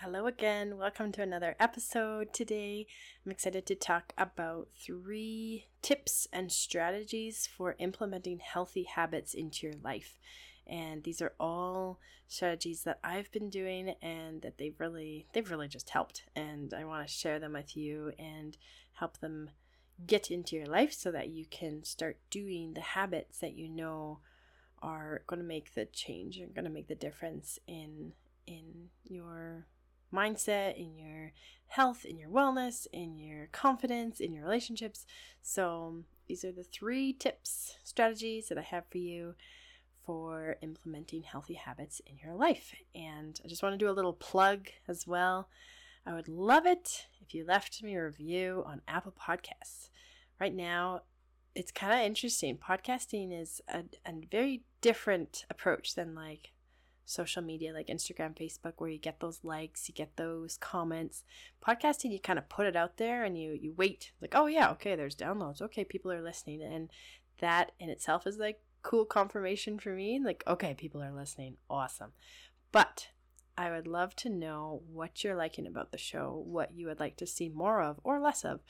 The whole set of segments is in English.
Hello again. Welcome to another episode. Today, I'm excited to talk about 3 tips and strategies for implementing healthy habits into your life. And these are all strategies that I've been doing and that they've really just helped. And I want to share them with you and help them get into your life so that you can start doing the habits that you know are going to make the change and going to make the difference in your mindset, in your health, in your wellness, in your confidence, in your relationships. So these are the 3 tips, strategies that I have for you for implementing healthy habits in your life. And I just want to do a little plug as well. I would love it if you left me a review on Apple Podcasts. Right now, it's kind of interesting. Podcasting is a very different approach than like social media like Instagram, Facebook, where you get those likes, you get those comments. Podcasting, you kind of put it out there and you wait, like, oh yeah, okay, there's downloads, okay, people are listening, and that in itself is like cool confirmation for me, like, okay, people are listening, awesome. But I would love to know what you're liking about the show, what you would like to see more of or less of.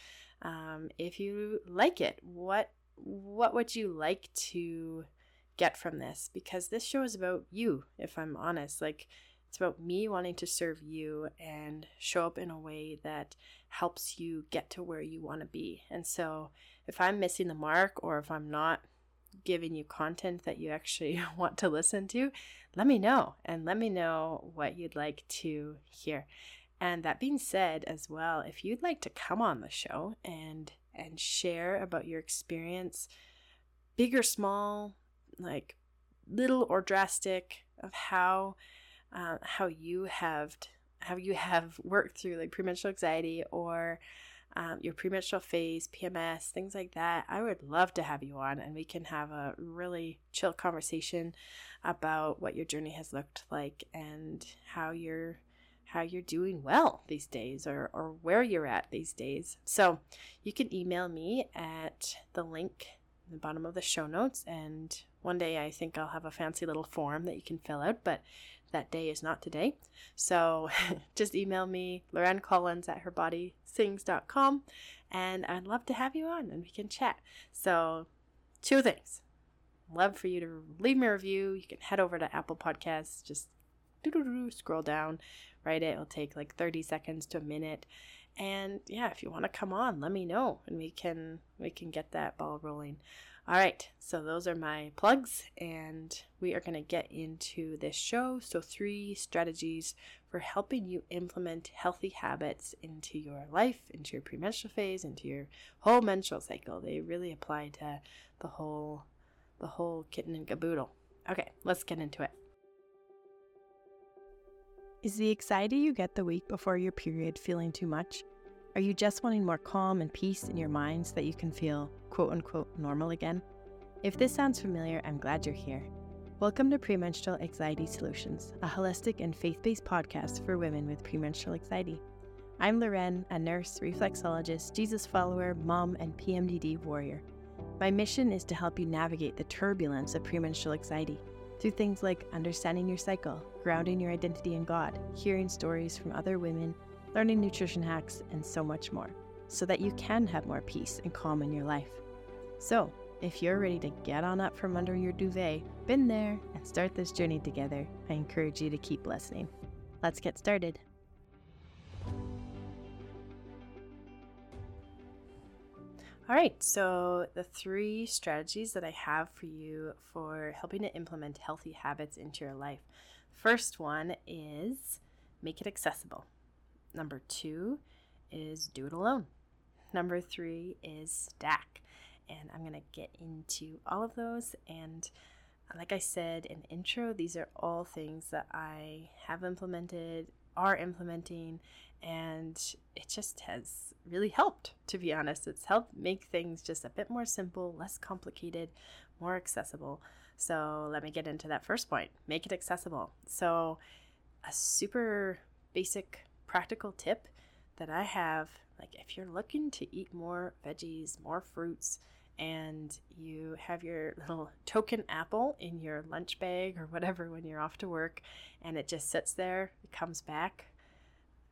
If you like it, what would you like to get from this? Because this show is about you, if I'm honest. Like, it's about me wanting to serve you and show up in a way that helps you get to where you want to be. And so if I'm missing the mark, or if I'm not giving you content that you actually want to listen to, let me know, and let me know what you'd like to hear. And that being said as well, if you'd like to come on the show and share about your experience, big or small, like little or drastic, of how you have worked through like premenstrual anxiety or your premenstrual phase, PMS, things like that, I would love to have you on, and we can have a really chill conversation about what your journey has looked like and how you're doing well these days, or where you're at these days. So you can email me at the link in the bottom of the show notes, and one day I think I'll have a fancy little form that you can fill out, but that day is not today. So just email me, LorenCollins@herbodysings.com, and I'd love to have you on and we can chat. So 2 things. Love for you to leave me a review. You can head over to Apple Podcasts, just scroll down, write it. It'll take like 30 seconds to a minute. And yeah, if you want to come on, let me know and we can get that ball rolling. All right, so those are my plugs, and we are going to get into this show. So 3 strategies for helping you implement healthy habits into your life, into your premenstrual phase, into your whole menstrual cycle. They really apply to the whole kitten and caboodle. Okay, let's get into it. Is the anxiety you get the week before your period feeling too much? Are you just wanting more calm and peace in your mind so that you can feel quote-unquote normal again? If this sounds familiar, I'm glad you're here. Welcome to Premenstrual Anxiety Solutions, a holistic and faith-based podcast for women with premenstrual anxiety. I'm Loren, a nurse, reflexologist, Jesus follower, mom, and PMDD warrior. My mission is to help you navigate the turbulence of premenstrual anxiety through things like understanding your cycle, grounding your identity in God, hearing stories from other women, learning nutrition hacks, and so much more, so that you can have more peace and calm in your life. So, if you're ready to get on up from under your duvet, been there, and start this journey together, I encourage you to keep listening. Let's get started. All right, so the 3 strategies that I have for you for helping to implement healthy habits into your life. First one is make it accessible. Number 2 is do it alone. Number 3 is stack. And I'm going to get into all of those. And like I said in the intro, these are all things that I have implemented, are implementing, and it just has really helped, to be honest. It's helped make things just a bit more simple, less complicated, more accessible. So let me get into that first point. Make it accessible. So a super basic practical tip that I have, like if you're looking to eat more veggies, more fruits, and you have your little token apple in your lunch bag or whatever when you're off to work, and it just sits there, it comes back,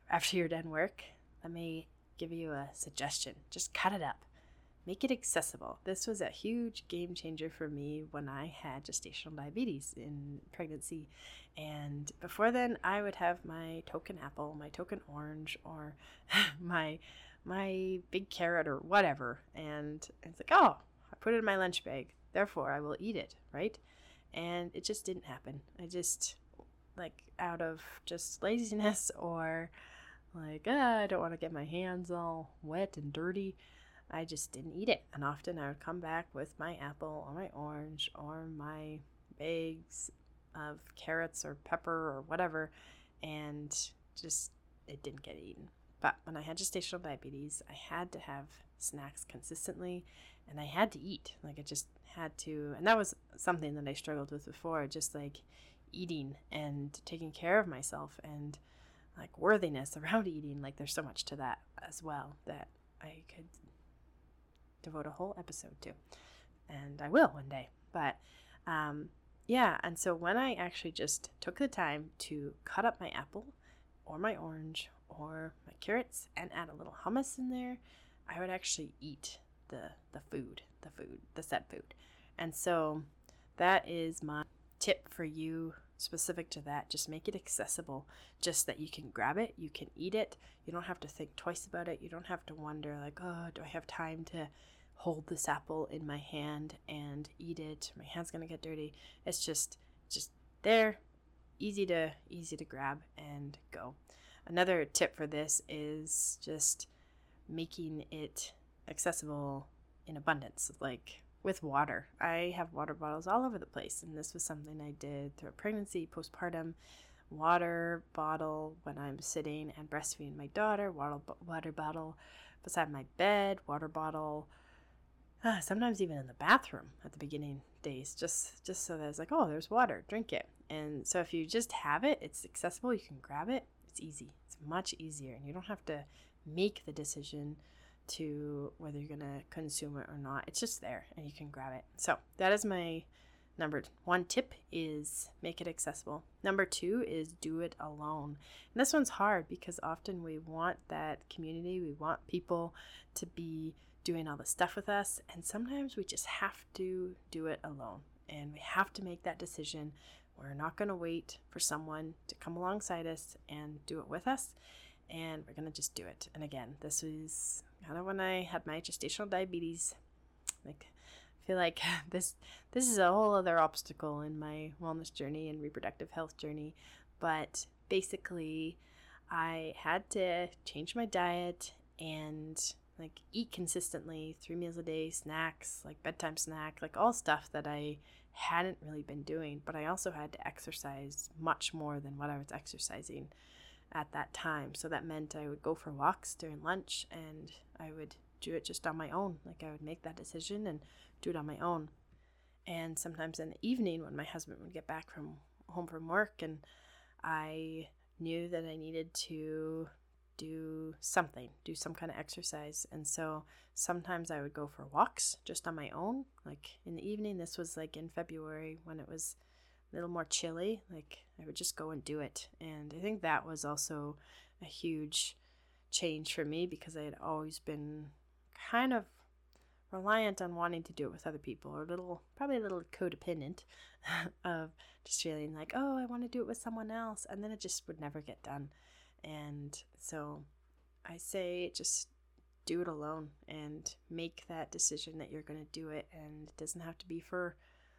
after you're done work, let me give you a suggestion. Just cut it up. Make it accessible. This was a huge game changer for me when I had gestational diabetes in pregnancy. And before then, I would have my token apple, my token orange, or my big carrot or whatever. And it's like, oh, I put it in my lunch bag, therefore I will eat it, right? And it just didn't happen. I just, like, out of just laziness or like, I don't want to get my hands all wet and dirty, I just didn't eat it. And often I would come back with my apple or my orange or my bags of carrots or pepper or whatever, and just it didn't get eaten. But when I had gestational diabetes, I had to have snacks consistently, and I had to eat. Like, I just had to, and that was something that I struggled with before, just like eating and taking care of myself and like worthiness around eating. Like, there's so much to that as well that I could devote a whole episode to, and I will one day. But yeah, and so when I actually just took the time to cut up my apple or my orange or my carrots and add a little hummus in there, I would actually eat the said food. And so that is my tip for you specific to that. Just make it accessible, just that you can grab it, you can eat it. You don't have to think twice about it. You don't have to wonder like, oh, do I have time to hold this apple in my hand and eat it? My hand's gonna get dirty. It's just there, easy to grab and go. Another tip for this is just making it accessible in abundance, like with water. I have water bottles all over the place, and this was something I did through pregnancy, postpartum. Water bottle when I'm sitting and breastfeeding my daughter, water bottle beside my bed, water bottle sometimes even in the bathroom at the beginning days, just so that it's like, oh, there's water, drink it. And so if you just have it, it's accessible, you can grab it, it's easy. It's much easier, and you don't have to make the decision to whether you're going to consume it or not. It's just there, and you can grab it. So that is my number one tip, is make it accessible. Number two is do it alone. And this one's hard because often we want that community. We want people to be doing all the stuff with us, and sometimes we just have to do it alone, and we have to make that decision. We're not going to wait for someone to come alongside us and do it with us, and we're going to just do it. And again, this was kind of when I had my gestational diabetes. Like, I feel like this is a whole other obstacle in my wellness journey and reproductive health journey, but basically I had to change my diet and like eat consistently, 3 meals a day, snacks, like bedtime snack, like all stuff that I hadn't really been doing. But I also had to exercise much more than what I was exercising at that time. So that meant I would go for walks during lunch, and I would do it just on my own. Like, I would make that decision and do it on my own. And sometimes in the evening when my husband would get back from home from work, and I knew that I needed to do some kind of exercise. And so sometimes I would go for walks just on my own, like in the evening. This was like in February when it was a little more chilly. Like, I would just go and do it. And I think that was also a huge change for me, because I had always been kind of reliant on wanting to do it with other people, or probably a little codependent of just feeling like, oh, I want to do it with someone else, and then it just would never get done. And so I say just do it alone and make that decision that you're going to do it. And it doesn't have to be for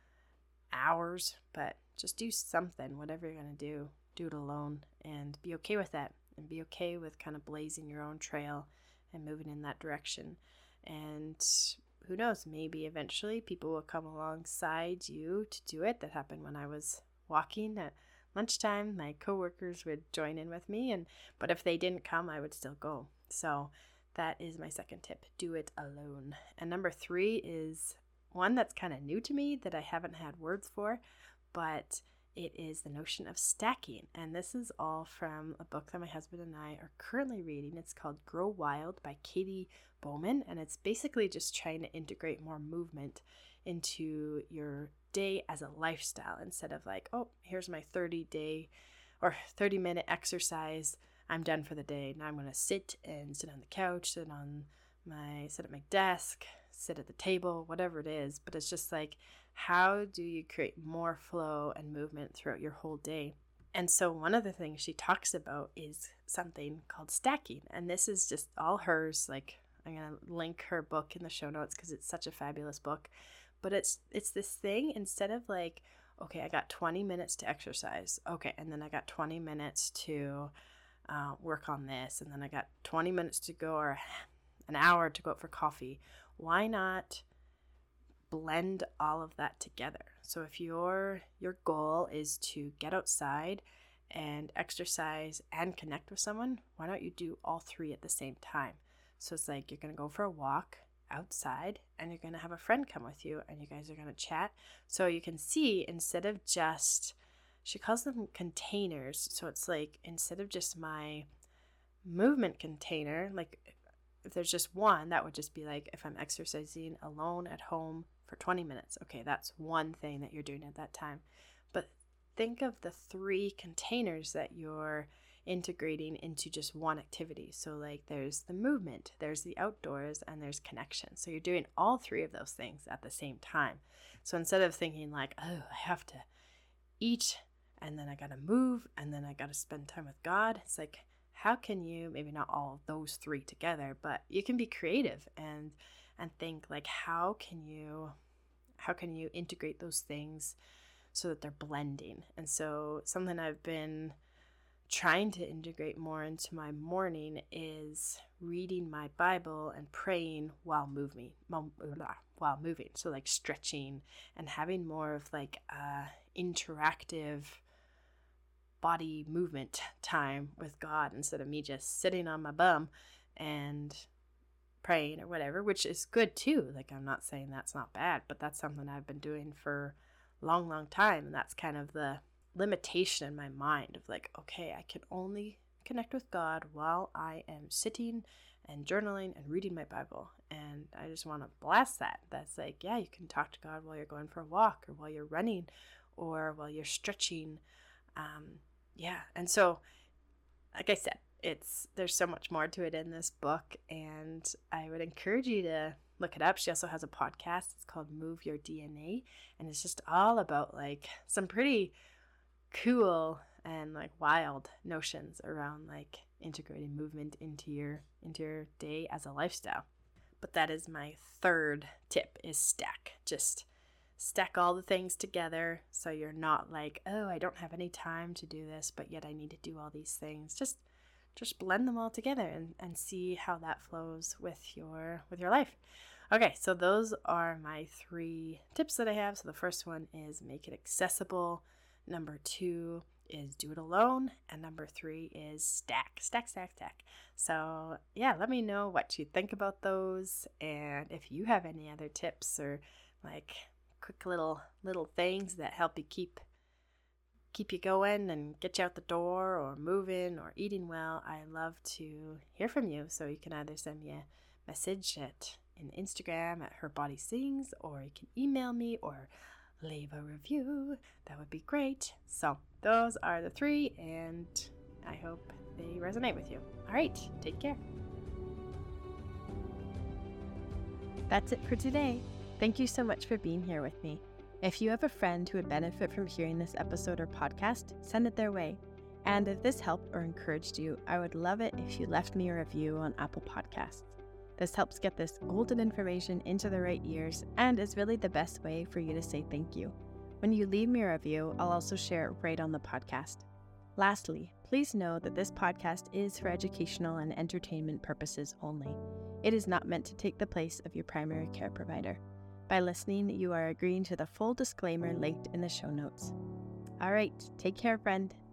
hours, but just do something, whatever you're going to do it alone, and be okay with that, and be okay with kind of blazing your own trail and moving in that direction. And who knows, maybe eventually people will come alongside you to do it. That happened when I was walking at lunchtime. My coworkers would join in with me, but if they didn't come, I would still go. So that is my second tip. Do it alone. And number 3 is one that's kind of new to me that I haven't had words for, but it is the notion of stacking. And this is all from a book that my husband and I are currently reading. It's called Grow Wild by Katie Bowman, and it's basically just trying to integrate more movement into your day as a lifestyle, instead of like, oh, here's my 30-day or 30-minute exercise. I'm done for the day. Now I'm going to sit on the couch, sit at my desk, sit at the table, whatever it is. But it's just like, how do you create more flow and movement throughout your whole day? And so one of the things she talks about is something called stacking. And this is just all hers. Like, I'm going to link her book in the show notes because it's such a fabulous book. But it's this thing, instead of like, okay, I got 20 minutes to exercise. Okay, and then I got 20 minutes to work on this. And then I got 20 minutes to go, or an hour to go out for coffee. Why not blend all of that together? So if your goal is to get outside and exercise and connect with someone, why don't you do all three at the same time? So it's like, you're going to go for a walk outside and you're going to have a friend come with you and you guys are going to chat. So you can see, instead of just, she calls them containers. So it's like, instead of just my movement container, like if there's just one, that would just be like, if I'm exercising alone at home for 20 minutes, okay, that's one thing that you're doing at that time. But think of the three containers that you're integrating into just one activity. So like, there's the movement, there's the outdoors, and there's connection. So you're doing all three of those things at the same time. So instead of thinking like, oh, I have to eat and then I gotta move and then I gotta spend time with God, it's like, how can you, maybe not all of those three together, but you can be creative and think like, how can you integrate those things so that they're blending? And so something I've been trying to integrate more into my morning is reading my Bible and praying while moving. So like stretching and having more of like interactive body movement time with God, instead of me just sitting on my bum and praying or whatever, which is good too. Like, I'm not saying that's not bad, but that's something I've been doing for a long time. And that's kind of the limitation in my mind of like, okay, I can only connect with God while I am sitting and journaling and reading my Bible. And I just want to blast that. That's like, yeah, you can talk to God while you're going for a walk, or while you're running, or while you're stretching. And so, like I said, there's so much more to it in this book, and I would encourage you to look it up. She also has a podcast. It's called Move Your DNA, and it's just all about like some pretty cool and like wild notions around like integrating movement into your day as a lifestyle. But that is my third tip, is stack. Just stack all the things together, so you're not like, oh, I don't have any time to do this, but yet I need to do all these things. Just blend them all together and see how that flows with your life. Okay, so those are my 3 tips that I have. So the first one is make it accessible. Number 2 is do it alone. And number 3 is stack. So yeah, let me know what you think about those. And if you have any other tips or like quick little things that help you keep you going and get you out the door or moving or eating well, I love to hear from you. So you can either send me a message in Instagram at Her Body Sings, or you can email me or leave a review. That would be great. So those are the 3, and I hope they resonate with you. All right, take care. That's it for today. Thank you so much for being here with me. If you have a friend who would benefit from hearing this episode or podcast, send it their way. And if this helped or encouraged you, I would love it if you left me a review on Apple Podcasts. This helps get this golden information into the right ears and is really the best way for you to say thank you. When you leave me a review, I'll also share it right on the podcast. Lastly, please know that this podcast is for educational and entertainment purposes only. It is not meant to take the place of your primary care provider. By listening, you are agreeing to the full disclaimer linked in the show notes. All right, take care, friend.